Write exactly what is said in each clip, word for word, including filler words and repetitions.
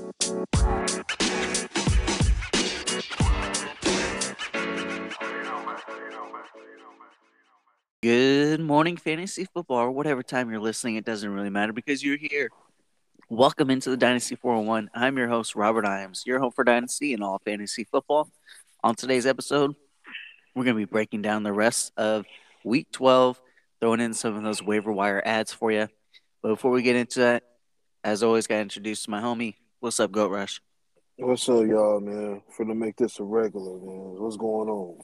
Good morning, fantasy football, or whatever time you're listening. It doesn't really matter because you're here. Welcome into the Dynasty four oh one. I'm your host, Robert Iams, your home for Dynasty and all fantasy football. On today's episode, we're going to be breaking down the rest of Week twelve, throwing in some of those waiver wire ads for you. But before we get into that, as always, got to introduce my homie. What's up, Goat Rush? What's up, y'all, man? Finna make this a regular, man. What's going on?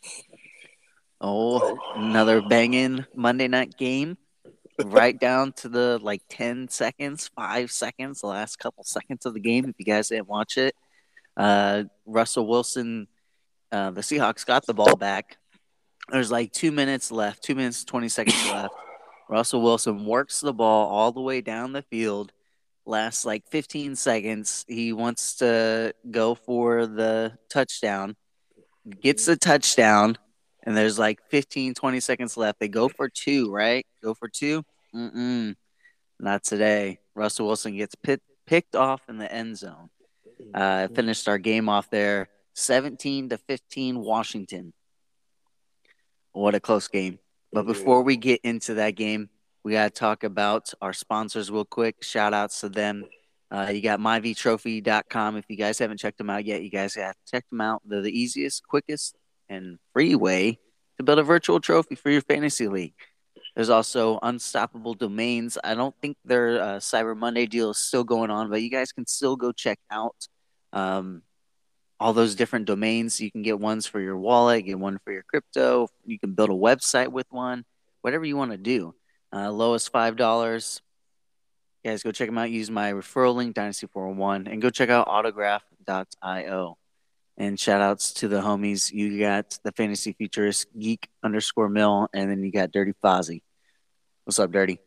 Oh, another banging Monday night game. Right down to the like ten seconds, five seconds, the last couple seconds of the game. If you guys didn't watch it, uh, Russell Wilson, uh, the Seahawks got the ball back. There's like two minutes left, two minutes, twenty seconds left. Russell Wilson works the ball all the way down the field. Last like fifteen seconds. He wants to go for the touchdown, gets the touchdown, and there's like fifteen, twenty seconds left. They go for two, right? Go for two. Mm-mm. Not today. Russell Wilson gets pit, picked off in the end zone. Uh, finished our game off there, seventeen to fifteen, Washington. What a close game. But before we get into that game, we got to talk about our sponsors real quick. Shout outs to them. Uh, you got my v trophy dot com. If you guys haven't checked them out yet, you guys have to check them out. They're the easiest, quickest, and free way to build a virtual trophy for your fantasy league. There's also Unstoppable Domains. I don't think their uh, Cyber Monday deal is still going on, but you guys can still go check out um, all those different domains. You can get ones for your wallet, get one for your crypto. You can build a website with one, whatever you want to do. Uh, lowest five dollars. Guys, go check them out. Use my referral link, Dynasty four oh one, and go check out autograph dot io. And shout outs to the homies. You got the fantasy futurist, geek underscore mill, and then you got Dirty Fozzie. What's up, Dirty?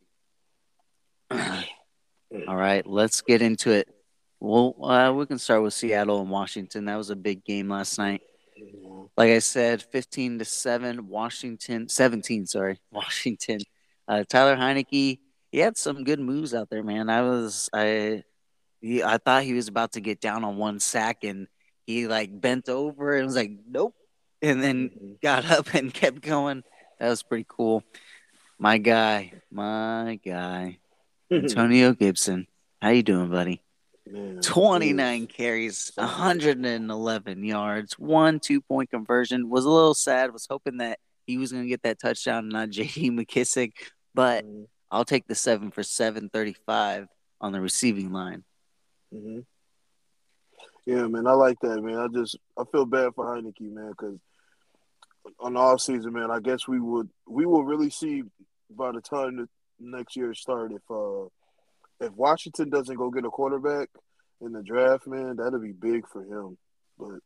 All right, let's get into it. Well, uh, we can start with Seattle and Washington. That was a big game last night. Like I said, fifteen to seven, Washington, seventeen, sorry, Washington. Uh, Tyler Heineke, he had some good moves out there, man. I was, I, he, I thought he was about to get down on one sack, and he like bent over and was like, nope, and then mm-hmm. got up and kept going. That was pretty cool. My guy, my guy, Antonio Gibson. How you doing, buddy? Man, twenty-nine geez. Carries, one hundred eleven yards, one two-point conversion. Was a little sad. Was hoping that he was going to get that touchdown, not J D McKissick. But mm-hmm. I'll take the seven for seven thirty-five on the receiving line. Mm-hmm. Yeah, man, I like that, man. I just I feel bad for Heineke, man, because on the off season, man, I guess we would we will really see by the time the next year starts if uh if Washington doesn't go get a quarterback in the draft, man, that'll be big for him. But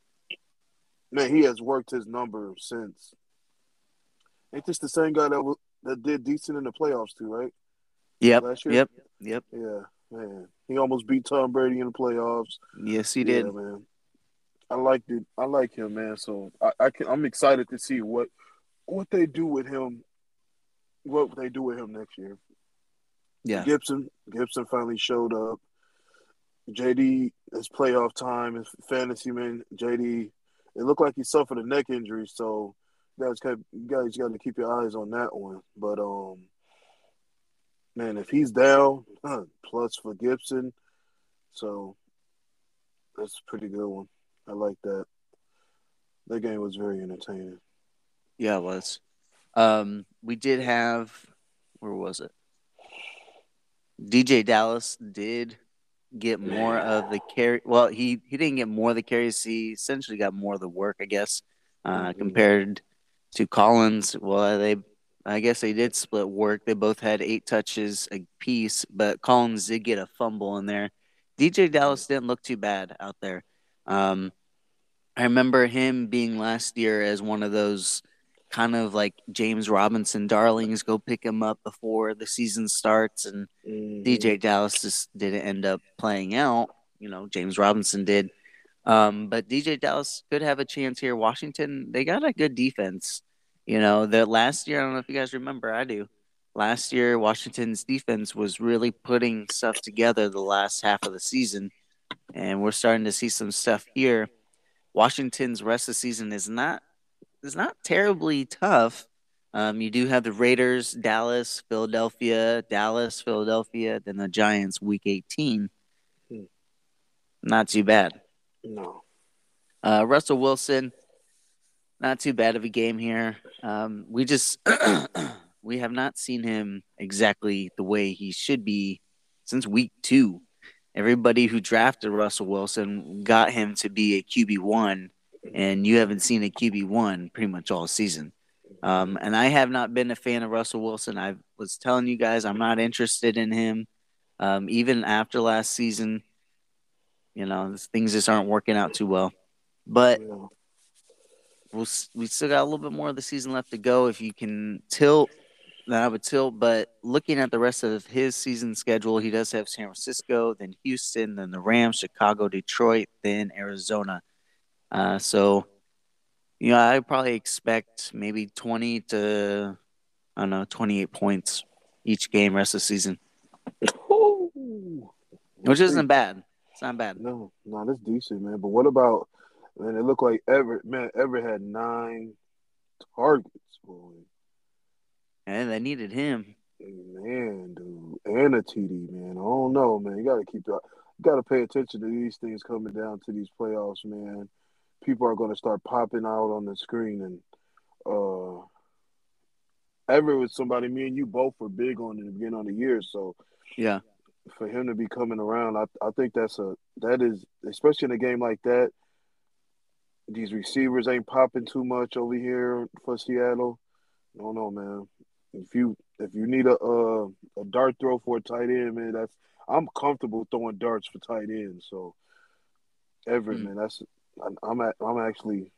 man, he has worked his number since. Ain't this the same guy that was, that did decent in the playoffs too, right? Yep. Last year? Yep. Yep. Yeah, man. He almost beat Tom Brady in the playoffs. Yes, he yeah, did. Man. I like it. I like him, man. So I, I can. I'm excited to see what what they do with him. What they do with him next year. Yeah. Gibson. Gibson finally showed up. J D, it's playoff time. It's fantasy, man. J D, it looked like he suffered a neck injury, so you guys, kept, you guys got to keep your eyes on that one. But um, man, if he's down, huh, plus for Gibson, so that's a pretty good one. I like that. That game was very entertaining. Yeah, it was. Um, we did have, where was it? D J Dallas did get more of the carry. Well, he, he didn't get more of the carries. He essentially got more of the work, I guess, uh, mm-hmm. compared to Collins. Well, they, I guess they did split work. They both had eight touches apiece, but Collins did get a fumble in there. D J Dallas didn't look too bad out there. Um, I remember him being last year as one of those kind of like James Robinson darlings, go pick him up before the season starts. And mm-hmm. D J Dallas just didn't end up playing out. You know, James Robinson did. Um, but D J Dallas could have a chance here. Washington, they got a good defense. You know, the last year, I don't know if you guys remember, I do. Last year, Washington's defense was really putting stuff together the last half of the season. and we're starting to see some stuff here. Washington's rest of the season is not is not terribly tough. Um, you do have the Raiders, Dallas, Philadelphia, Dallas, Philadelphia, then the Giants week eighteen. Hmm. Not too bad. No. Uh, Russell Wilson, not too bad of a game here. Um, we just we have not seen him exactly the way he should be since week two. Everybody who drafted Russell Wilson got him to be a Q B one, and you haven't seen a Q B one pretty much all season. Um, and I have not been a fan of Russell Wilson. I was telling you guys I'm not interested in him. Um, even after last season, you know, things just aren't working out too well. But Yeah. we'll we still got a little bit more of the season left to go. If you can tilt, then I would tilt. But looking at the rest of his season schedule, he does have San Francisco, then Houston, then the Rams, Chicago, Detroit, then Arizona. Uh, so, you know, I probably expect maybe twenty to, I don't know, twenty-eight points each game rest of the season, Ooh. We'll which see. isn't bad. It's not bad. No, no, that's decent, man. But what about, man, it looked like Everett, man, Everett had nine targets, boy. And they needed him. Man, dude. And a T D, man. I don't know, man. You got to keep the, you got to pay attention to these things coming down to these playoffs, man. People are going to start popping out on the screen. And uh, Everett was somebody, me and you both were big on in the beginning of the year. So, Yeah. for him to be coming around, I, I think that's a, that is, especially in a game like that, these receivers ain't popping too much over here for Seattle. I don't know, man. If you if you need a a, a dart throw for a tight end, man, that's I'm comfortable throwing darts for tight ends. So Everett, Hmm. man, that's I'm at, I'm actually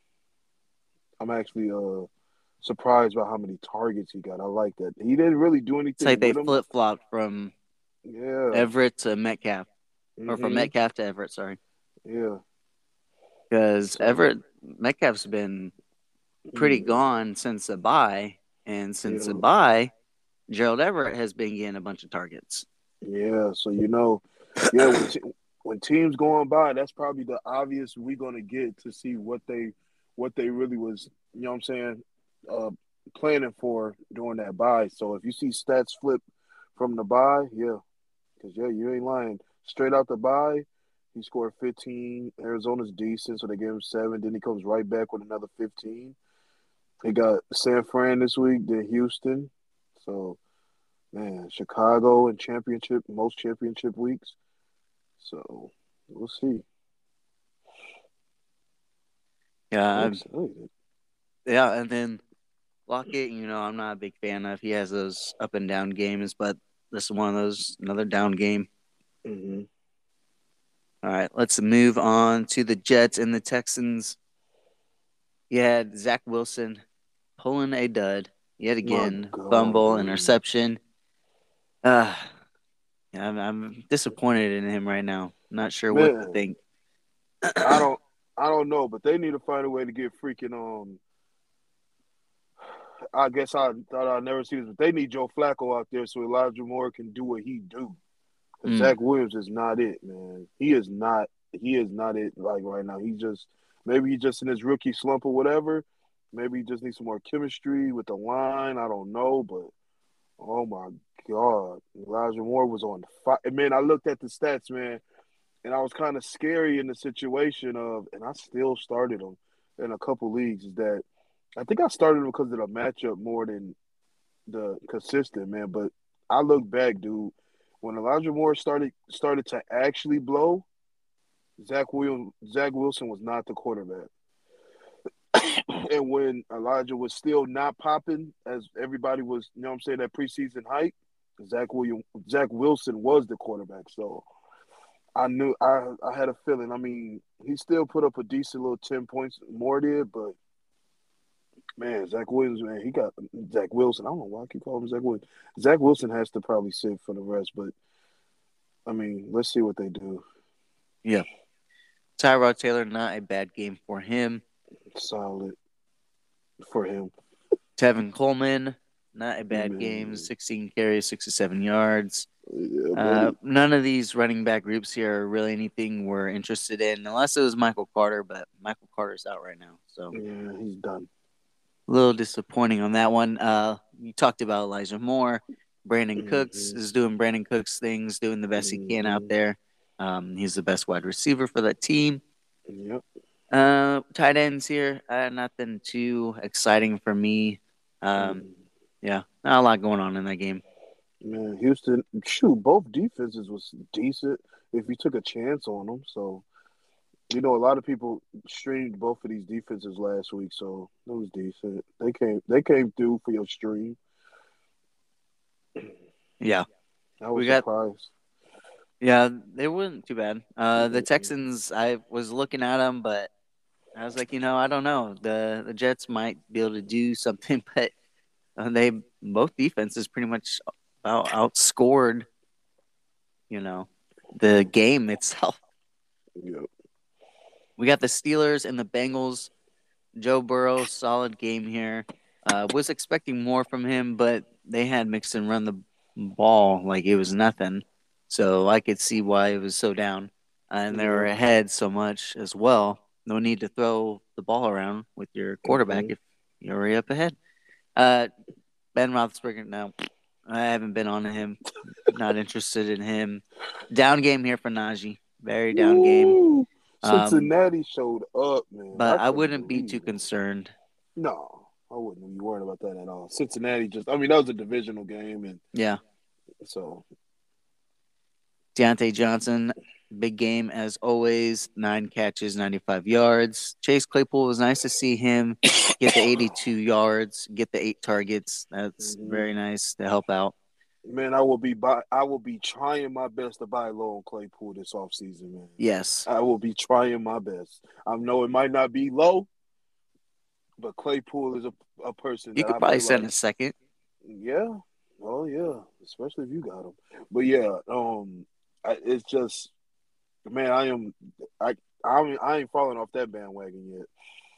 I'm actually uh surprised by how many targets he got. I like that. He didn't really do It's like anything they with him. flip flopped from Yeah. Everett to Metcalf, or from Mm-hmm. Metcalf to Everett. Sorry, Yeah. because So Everett Metcalf's been pretty mm, gone since the bye, and since the yeah. bye, Gerald Everett has been getting a bunch of targets. Yeah. So you know, yeah, when te- when teams going by, that's probably the obvious we're gonna get to see what they what they really was, you know what I'm saying, uh planning for during that buy. So if you see stats flip from the buy, yeah, because yeah, you ain't lying. Straight out the buy, he scored fifteen. Arizona's decent, so they gave him seven. Then he comes right back with another fifteen. They got San Fran this week, then Houston. So man, Chicago and championship, most championship weeks. So we'll see. Yeah, I'm I'm, excited. yeah, and then Lockett, you know, I'm not a big fan of. He has those up and down games, but this is one of those another down game. Mm-hmm. All right, let's move on to the Jets and the Texans. You had Zach Wilson pulling a dud yet My again, God, fumble, man. interception. Uh, yeah, I'm, I'm disappointed in him right now. Not sure what to Man, think. I don't I don't know, but they need to find a way to get freaking um I guess I thought I'd never see this, but they need Joe Flacco out there so Elijah Moore can do what he do. Because Mm, Zach Williams is not it, man. He is not he is not it like right now. He just maybe he's just in his rookie slump or whatever. Maybe he just needs some more chemistry with the line. I don't know, but oh my God. Elijah Moore was on fire. Man, I looked at the stats, man. And I was kind of scary in the situation of, and I still started him in a couple leagues. Is that I think I started him because of the matchup more than the consistent man. But I look back, dude, when Elijah Moore started started to actually blow, Zach Williams, Zach Wilson was not the quarterback. And when Elijah was still not popping, as everybody was, you know what I'm saying, that preseason hype, Zach William, Zach Wilson was the quarterback. So I knew I I had a feeling. I mean, he still put up a decent little ten points more did, but man, Zach Williams, man, he got Zach Wilson. I don't know why I keep calling him Zach Williams. Zach Wilson has to probably sit for the rest, but I mean, let's see what they do. yeah. Tyrod Taylor, not a bad game for him. Solid for him. Tevin Coleman, not a bad game. Man. sixteen carries, sixty-seven yards. Yeah, Uh, buddy. none of these running back groups here are really anything we're interested in, unless it was Michael Carter, but Michael Carter's out right now. So Yeah, he's done. a little disappointing on that one. Uh, you talked about Elijah Moore. Brandon Mm-hmm. Cooks is doing Brandon Cooks things, doing the best mm-hmm. he can out there. Um, he's the best wide receiver for that team. Yep. Uh, tight ends here, uh, nothing too exciting for me. Um, mm. yeah, not a lot going on in that game. Man, Houston, shoot, both defenses was decent if you took a chance on them. So, you know, a lot of people streamed both of these defenses last week, so it was decent. They came, they came through for your stream. Yeah, I was we got. surprised. Yeah, they weren't too bad. Uh, the Mm-hmm. Texans, I was looking at them, but I was like, you know, I don't know. The the Jets might be able to do something, but uh, they both defenses pretty much out, outscored, you know, the game itself. Yep. We got the Steelers and the Bengals. Joe Burrow, solid game here. Uh, was expecting more from him, but they had Mixon run the ball like it was nothing. So I could see why it was so down. And they were Yeah. ahead so much as well. No need to throw the ball around with your quarterback Mm-hmm. if you're already up ahead. Uh, Ben Roethlisberger, no, I haven't been on him. Not interested in him. Down game here for Najee. Very down game. Woo! Um, Cincinnati showed up, man. but I I couldn't wouldn't be believe too it. concerned. No, I wouldn't be worried about that at all. Cincinnati just, I mean, that was a divisional game, and Yeah. so Deontay Johnson, big game as always. Nine catches, ninety-five yards. Chase Claypool, was nice to see him get the eighty-two yards, get the eight targets. That's mm-hmm. very nice to help out. Man, I will be buy, I will be trying my best to buy low on Claypool this offseason, man. Yes. I will be trying my best. I know it might not be low, but Claypool is a, a person You that could I probably feel send like, a second. yeah, oh yeah, especially if you got him. But yeah, um, I, it's just, man, I am, I, I, mean, I ain't falling off that bandwagon yet.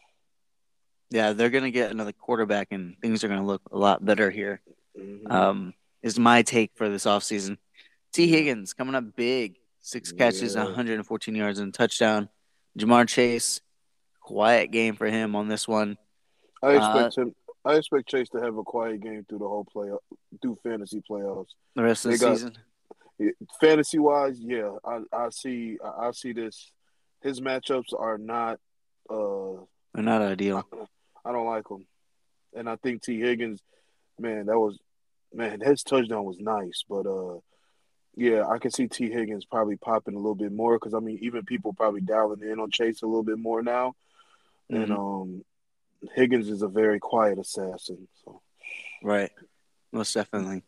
Yeah, they're going to get another quarterback, and things are going to look a lot better here. Mm-hmm. Um, is my take for this offseason. T. Yeah. Higgins coming up big. Six catches, Yeah. one hundred fourteen yards, and a touchdown. Jamar Chase, quiet game for him on this one. I expect uh, him. I expect Chase to have a quiet game through the whole playoff, through fantasy playoffs. The rest of they the got, season, fantasy wise, yeah, I, I see. I, I see this. His matchups are not. Uh, they're not ideal. I, I don't like them, and I think T. Higgins, man, that was, man, his touchdown was nice, but uh, yeah, I can see T. Higgins probably popping a little bit more because I mean, even people probably dialing in on Chase a little bit more now, mm-hmm. and um. Higgins is a very quiet assassin. So. Right. Most definitely.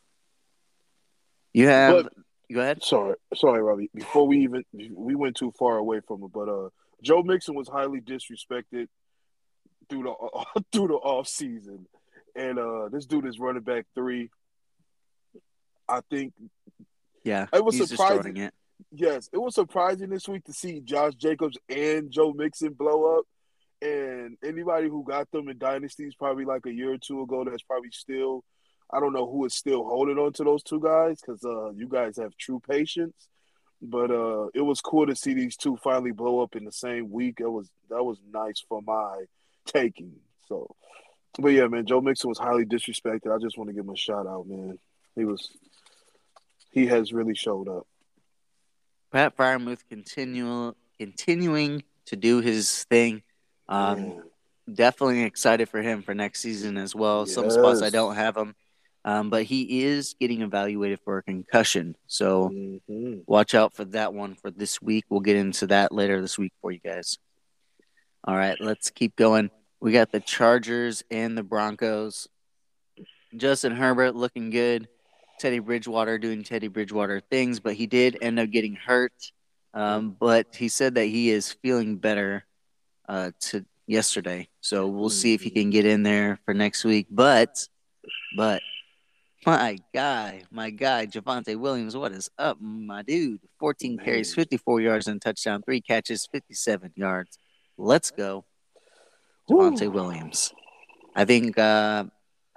You have but, go ahead. Sorry, sorry, Robbie. Before we even we went too far away from it, but uh Joe Mixon was highly disrespected through the uh, through the off season. And uh this dude is running back three. I think Yeah, it was he's surprising. It. Yes, it was surprising this week to see Josh Jacobs and Joe Mixon blow up. And anybody who got them in dynasties probably like a year or two ago, that's probably still, I don't know who is still holding on to those two guys because uh, you guys have true patience. But uh, it was cool to see these two finally blow up in the same week. It was that was nice for my taking. So, but yeah, man, Joe Mixon was highly disrespected. I just want to give him a shout out, man. He was, he has really showed up. Pat Freiermuth continue continuing to do his thing. Um, definitely excited for him for next season as well. Yes. Some spots I don't have him, um, but he is getting evaluated for a concussion. So mm-hmm. watch out for that one for this week. We'll get into that later this week for you guys. All right, let's keep going. We got the Chargers and the Broncos. Justin Herbert looking good. Teddy Bridgewater doing Teddy Bridgewater things, but he did end up getting hurt. Um, but he said that he is feeling better uh, to yesterday. So we'll see if he can get in there for next week. But, but, my guy, my guy, Javonte Williams, what is up, my dude? fourteen Man. carries, fifty-four yards and touchdown, three catches, fifty-seven yards. Let's go. Javonte Williams. I think uh,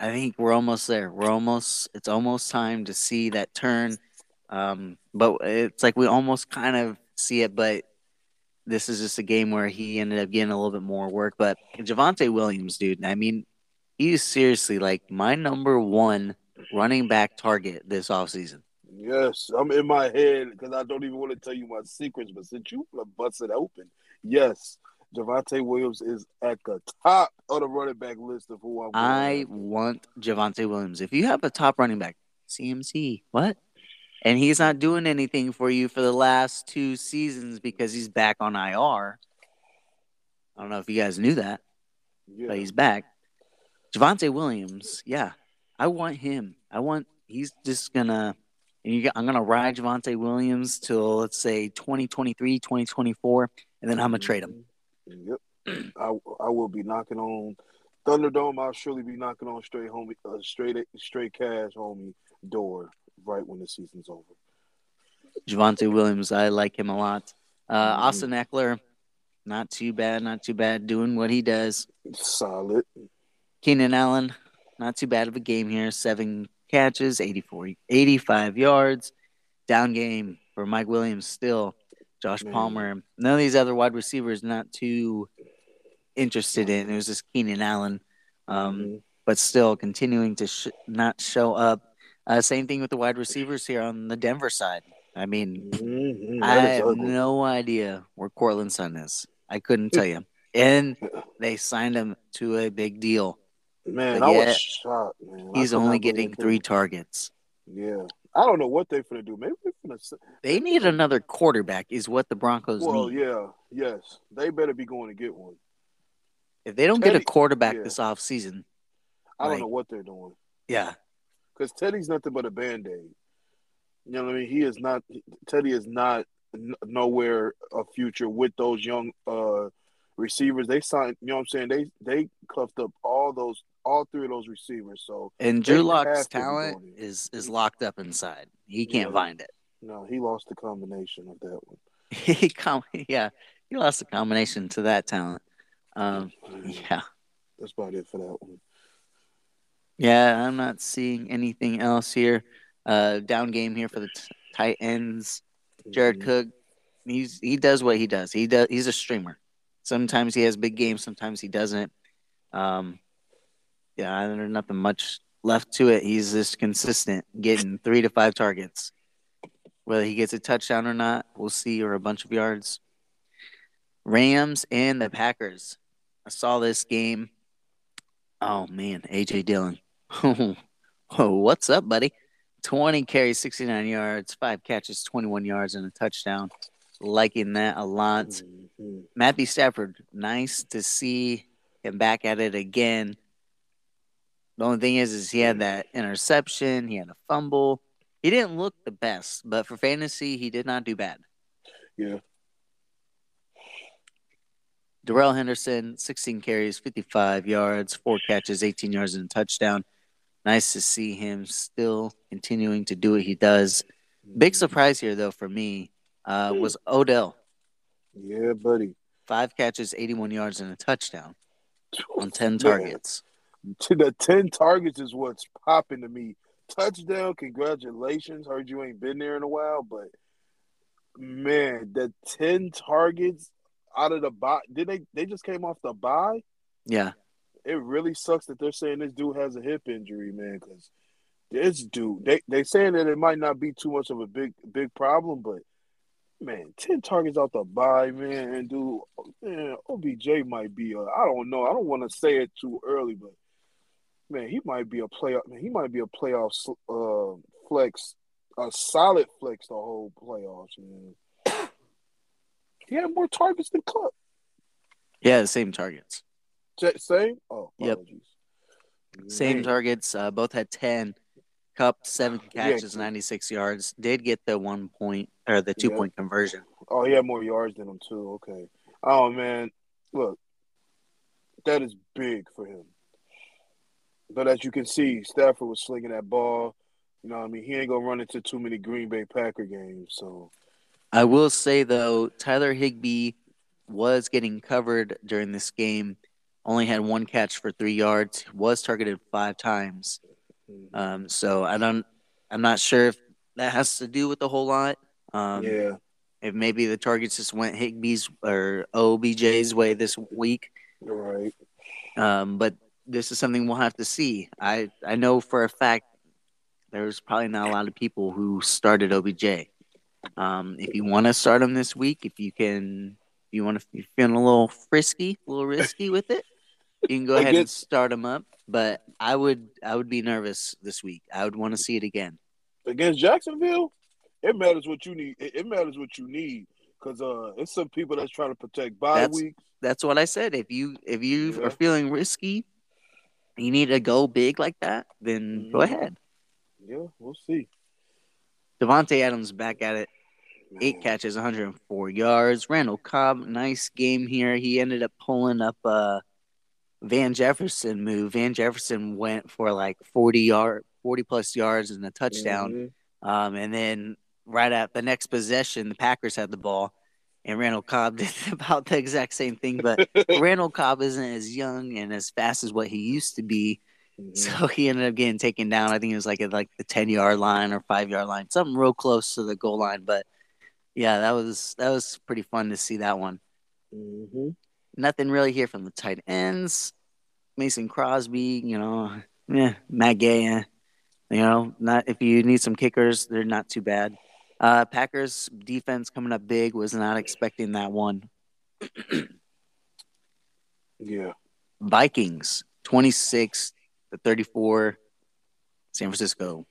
I think we're almost there. We're almost. It's almost time to see that turn. Um, but it's like we almost kind of see it, but this is just a game where he ended up getting a little bit more work. But Javonte Williams, dude, I mean, he's seriously like my number one running back target this offseason. Yes, I'm in my head because I don't even want to tell you my secrets, but since you bust it open, yes, Javonte Williams is at the top of the running back list of who I'm going I after. want Javonte Williams. If you have a top running back, C M C, what? And he's not doing anything for you for the last two seasons because he's back on I R. I don't know if you guys knew that, Yeah. but he's back. Javonte Williams, yeah, I want him. I want. He's just gonna. And you, I'm gonna ride Javonte Williams till let's say twenty twenty-three, twenty twenty-four, and then I'm gonna trade him. Yep. I I will be knocking on Thunderdome. I'll surely be knocking on straight homie, uh, straight straight cash homie door right when the season's over. Javonte Williams, I like him a lot. Uh, Mhm. Austin Eckler, not too bad, not too bad, doing what he does. Solid. Keenan Allen, not too bad of a game here. Seven catches, eighty-four, eighty-five yards. Down game for Mike Williams still. Josh Man. Palmer. None of these other wide receivers not too interested in. It was just Keenan Allen. Um, mm-hmm. But still continuing to sh- not show up. Uh, same thing with the wide receivers here on the Denver side. I mean, Mm-hmm. I have ugly. no idea where Courtland Sutton is. I couldn't tell you. And they signed him to a big deal. Man, but I was shocked, man. He's only getting three targets. Yeah. I don't know what they're going to do. Maybe they're going to. They need another quarterback, is what the Broncos well, need. Well, yeah. Yes. They better be going to get one. If they don't Teddy, get a quarterback yeah. this offseason, I like, don't know what they're doing. Yeah. Because Teddy's nothing but a Band Aid. You know what I mean? He is not, Teddy is not n- nowhere a future with those young uh, receivers. They signed, you know what I'm saying? They they cuffed up all those, all three of those receivers. So and Drew Lock's talent is is locked up inside. He can't yeah. find it. No, he lost the combination of that one. he com- yeah, he lost the combination to that talent. Um, yeah, that's about it for that one. Yeah, I'm not seeing anything else here. Uh, down game here for the t- tight ends. Jared mm-hmm. Cook, he's he does what he does. He does. He's a streamer. Sometimes he has big games. Sometimes he doesn't. Um, yeah, there's nothing much left to it. He's just consistent, getting three to five targets. Whether he gets a touchdown or not, we'll see, or a bunch of yards. Rams and the Packers. I saw this game. Oh, man, A J Dillon. Oh, what's up, buddy? twenty carries, sixty-nine yards, five catches, twenty-one yards, and a touchdown. Liking that a lot. Mm-hmm. Matthew Stafford, nice to see him back at it again. The only thing is, is he had that interception. He had a fumble. He didn't look the best, but for fantasy, he did not do bad. Yeah. Darrell Henderson, sixteen carries, fifty-five yards, four catches, eighteen yards, and a touchdown. Nice to see him still continuing to do what he does. Big surprise here, though, for me, uh, was Odell. Yeah, buddy. Five catches, eighty-one yards, and a touchdown on ten targets. To the ten targets is what's popping to me. Touchdown, congratulations. Heard you ain't been there in a while, but, man, the ten targets out of the bye. Did they, they just came off the bye? Yeah. It really sucks that they're saying this dude has a hip injury, man, because this dude, they they saying that it might not be too much of a big big problem, but, man, ten targets out the bye, man, and dude, man, O B J might be a, I don't know, I don't want to say it too early, but, man, he might be a playoff, man, he might be a playoff uh, flex, a solid flex the whole playoffs, man. He had more targets than Cup. Yeah, the same targets. Same? Oh, apologies. Yep. Same Man. targets. Uh, both had ten. Cup, seven catches, yeah. ninety-six yards. Did get the one point or the two yeah. point conversion. Oh, he had more yards than him, too. Okay. Oh, man. Look, that is big for him. But as you can see, Stafford was slinging that ball. You know what I mean? He ain't going to run into too many Green Bay Packer games. So, I will say, though, Tyler Higbee was getting covered during this game. only had one catch for three yards. Was targeted five times. Mm-hmm. Um, so I don't. I'm not sure if that has to do with a whole lot. Um, Yeah. if maybe the targets just went Higbee's or O B J's way this week. Right. Um, but this is something we'll have to see. I I know for a fact there's probably not a lot of people who started O B J. Um, if you want to start him this week, if you can, if you want to, you're feeling a little frisky, a little risky with it, you can go ahead and Against start him up. But I would, I would be nervous this week. I would want to see it again. against Jacksonville, it matters what you need. It, it matters what you need because uh, it's some people that's trying to protect bye That's weeks. that's what I said. If you if you are Yeah. feeling risky, you need to go big like that, then go Mm-hmm. ahead. Yeah, we'll see. Devontae Adams back at it. Eight Man. catches, one hundred four yards. Randall Cobb, nice game here. He ended up pulling up a Van Jefferson move. Van Jefferson went for like forty yard, forty plus yards and a touchdown. Mm-hmm. Um, and then right at the next possession, the Packers had the ball, and Randall Cobb did about the exact same thing. But Randall Cobb isn't as young and as fast as what he used to be. Mm-hmm. So he ended up getting taken down. I think it was like at like the ten yard line or five yard line, something real close to the goal line. But yeah, that was that was pretty fun to see that one. Mm-hmm. Nothing really here from the tight ends. Mason Crosby, you know, yeah, Matt Gay, eh, you know, not if you need some kickers, they're not too bad. Uh, Packers defense coming up big. Was not expecting that one. Yeah. Vikings twenty-six to thirty-four. San Francisco.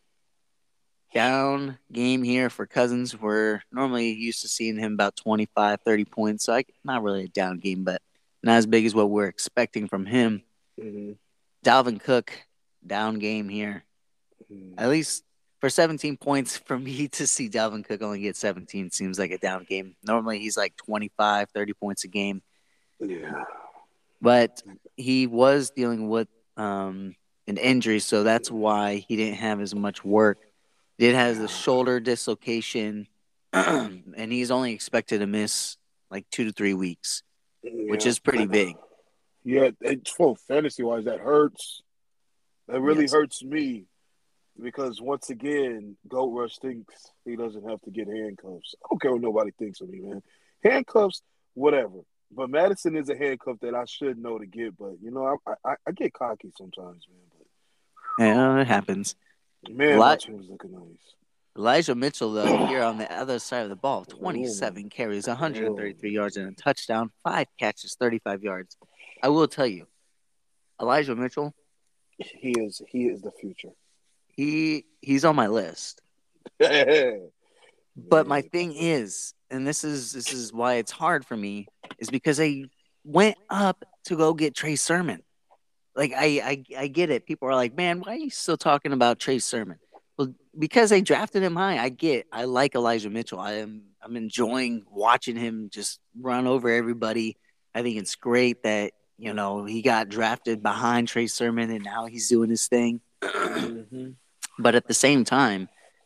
Down game here for Cousins. We're normally used to seeing him about twenty-five, thirty points. So I, not really a down game, but not as big as what we're expecting from him. Mm-hmm. Dalvin Cook, down game here. Mm-hmm. At least for seventeen points, for me to see Dalvin Cook only get seventeen seems like a down game. Normally he's like twenty-five, thirty points a game. Yeah. But he was dealing with um, an injury, so that's why he didn't have as much work. Did has the shoulder dislocation, and he's only expected to miss like two to three weeks, Yeah. which is pretty big. Yeah, it's for fantasy wise, that hurts. That really Yes. hurts me because once again, Goat Rush thinks he doesn't have to get handcuffs. I don't care what nobody thinks of me, man. Handcuffs, whatever. But Madison is a handcuff that I should know to get. But you know, I I, I get cocky sometimes, man. Yeah, it happens. But man, my Eli- team's looking nice. Elijah Mitchell, though, here on the other side of the ball, Oh my, twenty-seven carries, one hundred thirty-three oh yards, and a touchdown, five catches, thirty-five yards. I will tell you, Elijah Mitchell, he is he is the future. he he's on my list. Man. But my thing is, and this is this is why it's hard for me, is because I went up to go get Trey Sermon. Like I, I I get it. People are like, man, why are you still talking about Trey Sermon? Well, because they drafted him high. I get. I like Elijah Mitchell. I am. I'm enjoying watching him just run over everybody. I think it's great that you know he got drafted behind Trey Sermon and now he's doing his thing. Mm-hmm. But at the same time,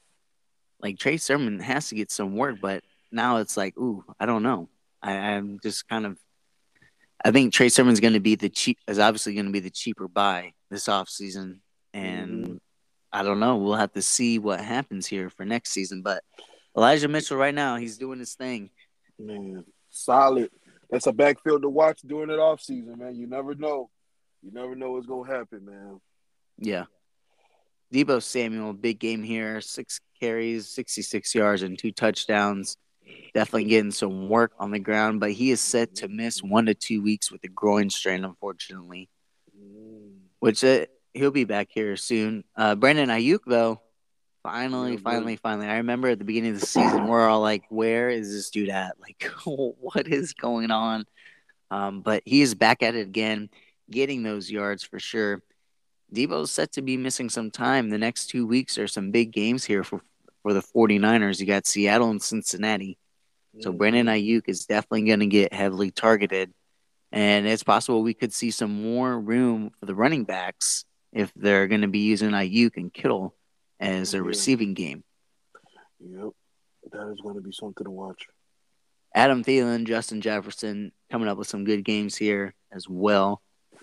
like Trey Sermon has to get some work. But now it's like, ooh, I don't know. I, I'm just kind of. I think Trey Sermon's going to be the cheap. Is obviously going to be the cheaper buy this offseason. And Mm-hmm. I don't know. We'll have to see what happens here for next season. But Elijah Mitchell right now, he's doing his thing. Man, solid. That's a backfield to watch during that off season, man. You never know. You never know what's gonna happen, man. Yeah. Debo Samuel, big game here. Six carries, sixty-six yards, and two touchdowns. Definitely getting some work on the ground, but he is set to miss one to two weeks with a groin strain, unfortunately. Mm. Which uh, he'll be back here soon. Uh, Brandon Ayuk, though, finally, Yeah, finally, good. finally. I remember at the beginning of the season, we're all like, where is this dude at? Like, what is going on? Um, but he is back at it again, getting those yards for sure. Debo's set to be missing some time. The next two weeks are some big games here for, for the 49ers. You got Seattle and Cincinnati. So Brandon Mm-hmm. Ayuk is definitely going to get heavily targeted. And it's possible we could see some more room for the running backs if they're going to be using Ayuk and Kittle as a Yeah. receiving game. Yep. That is going to be something to watch. Adam Thielen, Justin Jefferson coming up with some good games here as well.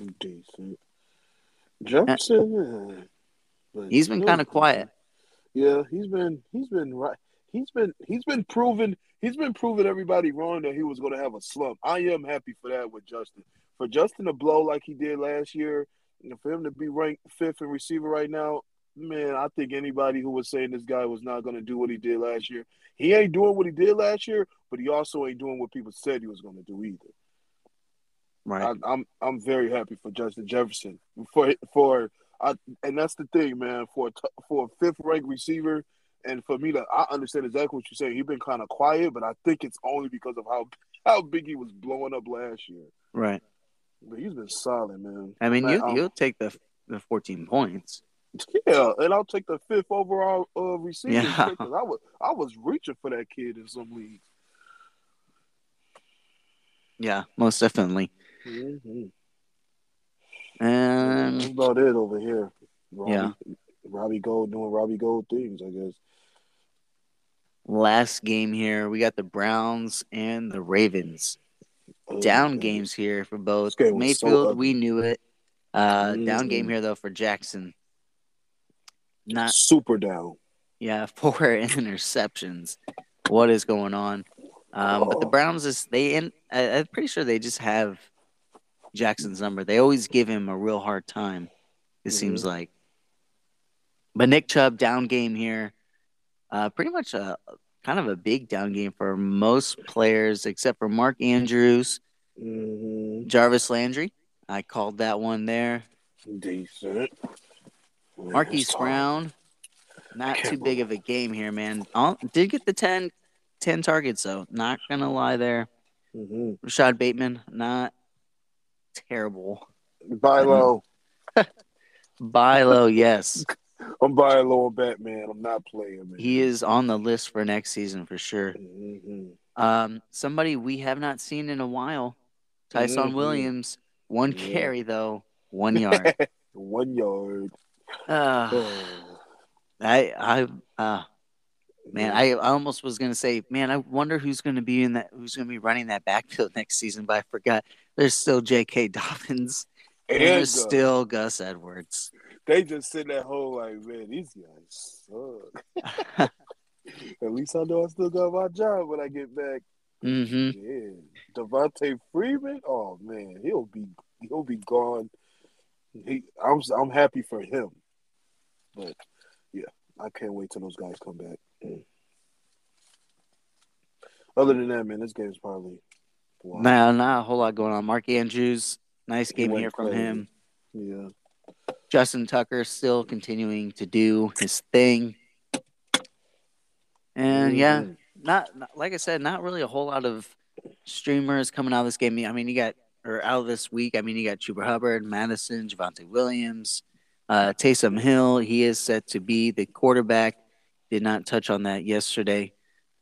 Decent. Uh, Jefferson, eh, but He's been he'll, kind of quiet. yeah, he's been he's been right. He's been he's been proven he's been proving everybody wrong that he was going to have a slump. I am happy for that with Justin. For Justin to blow like he did last year, and for him to be ranked fifth in receiver right now, man, I think anybody who was saying this guy was not going to do what he did last year, he ain't doing what he did last year, but he also ain't doing what people said he was going to do either. Right. I, I'm I'm very happy for Justin Jefferson for for I, and that's the thing, man. For a t- for a fifth ranked receiver, and for me to I understand exactly what you're saying. He's been kind of quiet, but I think it's only because of how how big he was blowing up last year. Right. But he's been solid, man. I I'm mean, at, you um, you'll take the the fourteen points. yeah, and I'll take the fifth overall uh, receiving Yeah. pick because I was I was reaching for that kid in some leagues. Yeah. Most definitely. Mm-hmm. And That's about it over here. yeah. Robbie Robbie Gold doing Robbie Gold things, I guess. Last game here, we got the Browns and the Ravens. Oh Down man, games here for this both. game was so Mayfield, we ugly. knew it. Uh, down game Mm-hmm. here though for Jackson. Not Super down. yeah, four interceptions. What is going on? Um, but the Oh. Browns is they in. I, I'm pretty sure they just have Jackson's number. They always give him a real hard time. It Mm-hmm. seems like. But Nick Chubb down game here. Uh, pretty much a kind of a big down game for most players except for Mark Andrews, Mm-hmm. Jarvis Landry. I called that one there. Decent. Man, it's Marquise tough. Brown, I not too can't big believe. of a game here, man. Oh, did get the ten, ten targets, though. Not going to lie there. Mm-hmm. Rashad Bateman, not terrible. Buy But low. Bilo, yes. I'm buying low on Batman. I'm not playing, He man. is on the list for next season for sure. Mm-hmm. Um, somebody we have not seen in a while, Tyson Mm-hmm. Williams. One Yeah. carry, though, one yard. One yard. Uh, Oh. I, I, uh, man, Yeah. I, I almost was gonna say, man, I wonder who's gonna be in that, who's gonna be running that backfield next season, but I forgot. There's still J K. Dobbins, and there's And Gus. still Gus Edwards. They just sit that whole like, man, these guys suck. At least I know I still got my job when I get back. Mm-hmm. Yeah, Devontae Freeman. Oh man, he'll be he'll be gone. He, I'm I'm happy for him, but yeah, I can't wait till those guys come back. Mm. Other than that, man, this game's probably wow. Now, not a whole lot going on. Mark Andrews, nice He game here went from crazy. him. Yeah. Justin Tucker still continuing to do his thing. And yeah, Mm-hmm. not, not like I said, not really a whole lot of streamers coming out of this game. I mean, you got or out of this week. I mean, you got Chuba Hubbard, Madison, Javante Williams, uh, Taysom Hill. He is set to be the quarterback. Did not touch on that yesterday.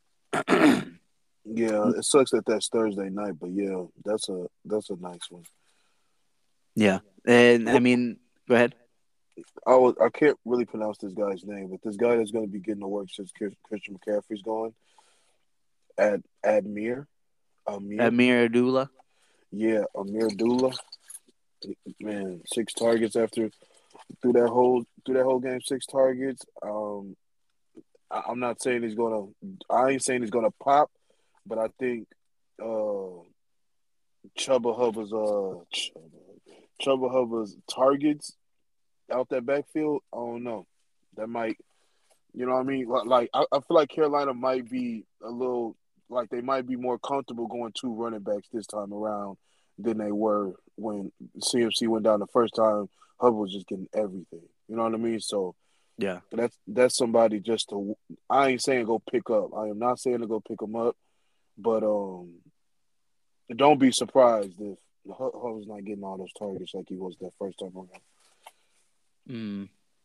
Yeah, it sucks that that's Thursday night, but yeah, that's a that's a nice one. Yeah, and I What mean, go ahead. I was I can't really pronounce this guy's name, but this guy that's going to be getting to work since Christian McCaffrey's gone. Ad Admir Amir, Amir Abdullah. yeah, Amir Dula. Man, six targets after through that whole through that whole game, six targets. Um, I, I'm not saying he's gonna. I ain't saying he's gonna pop, but I think uh, Chuba Hubbard's uh Chuba, Chuba Hubbard's targets out that backfield. I don't know. That might, you know what I mean? Like, like I, I feel like Carolina might be a little like they might be more comfortable going two running backs this time around than they were when C M C went down the first time. Hubbard was just getting everything. You know what I mean? So Yeah. that's that's somebody just to. I ain't saying go pick up. I am not saying to go pick him up, but um, don't be surprised if Hubbard's not getting all those targets like he was that first time around. Mm.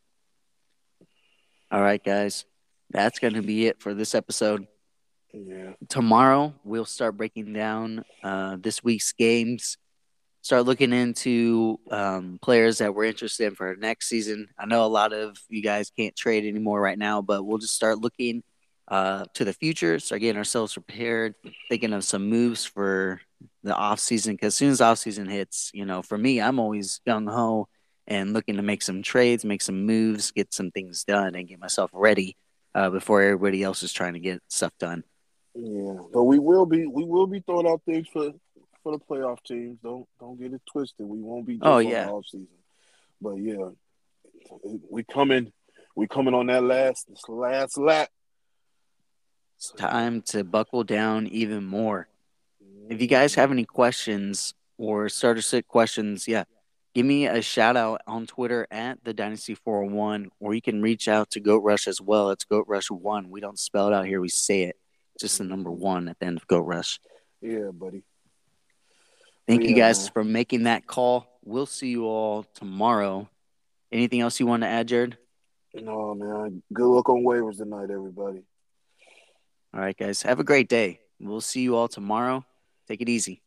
All right, guys. That's going to be it for this episode. Yeah. Tomorrow, we'll start breaking down uh, this week's games, start looking into um, players that we're interested in for next season. I know a lot of you guys can't trade anymore right now, but we'll just start looking uh, to the future, start getting ourselves prepared, thinking of some moves for the off season, because as soon as off season hits, you know, for me, I'm always gung ho and looking to make some trades, make some moves, get some things done, and get myself ready uh, before everybody else is trying to get stuff done. Yeah, but we will be we will be throwing out things for for the playoff teams. Don't don't get it twisted. We won't be Oh just on the yeah, off season. But yeah, we coming we coming on that last this last lap. it's time to buckle down even more. If you guys have any questions or starter sit questions, yeah, give me a shout out on Twitter at the Dynasty four oh one, or you can reach out to Goat Rush as well. It's Goat Rush one. We don't spell it out here, we say it. Just the number one at the end of Goat Rush. Yeah, buddy. Thank but you yeah, guys man. for making that call. We'll see you all tomorrow. Anything else you want to add, Jared? No, man. Good luck on waivers tonight, everybody. All right, guys. Have a great day. We'll see you all tomorrow. Take it easy.